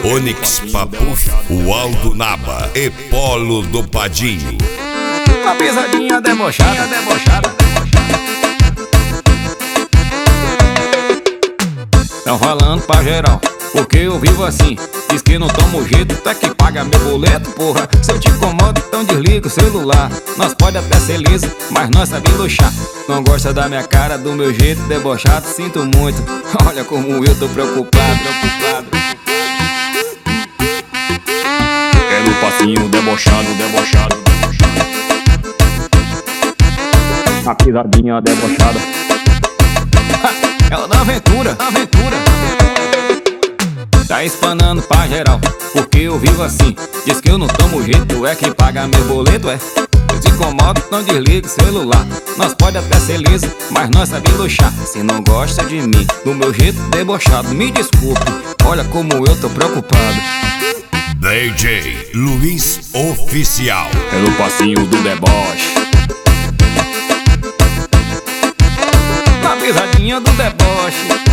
Onyx Papuf, o Aldo Naba e Polo do Padinho. Uma pisadinha debochada, debochada. Tão falando pra geral, porque eu vivo assim. Diz que não tomo jeito, até que paga meu boleto, porra. Se eu te incomodo, então desliga o celular. Nós pode até ser liso, mas nós sabemos luxar. Não gosta da minha cara, do meu jeito debochado, sinto muito. Olha como eu tô preocupado, preocupado. É no passinho debochado, debochado. A pisadinha debochada. É o da aventura, aventura. Tá espanando pra geral, porque eu vivo assim. Diz que eu não tomo jeito, é quem paga meu boleto, é. Eu te incomodo, não desliga o celular. Nós pode até ser liso, mas nós sabemos luxar. Se não gosta de mim, do meu jeito debochado, me desculpe, olha como eu tô preocupado. DJ Luiz Oficial. Pelo passinho do deboche. Na pisadinha do deboche.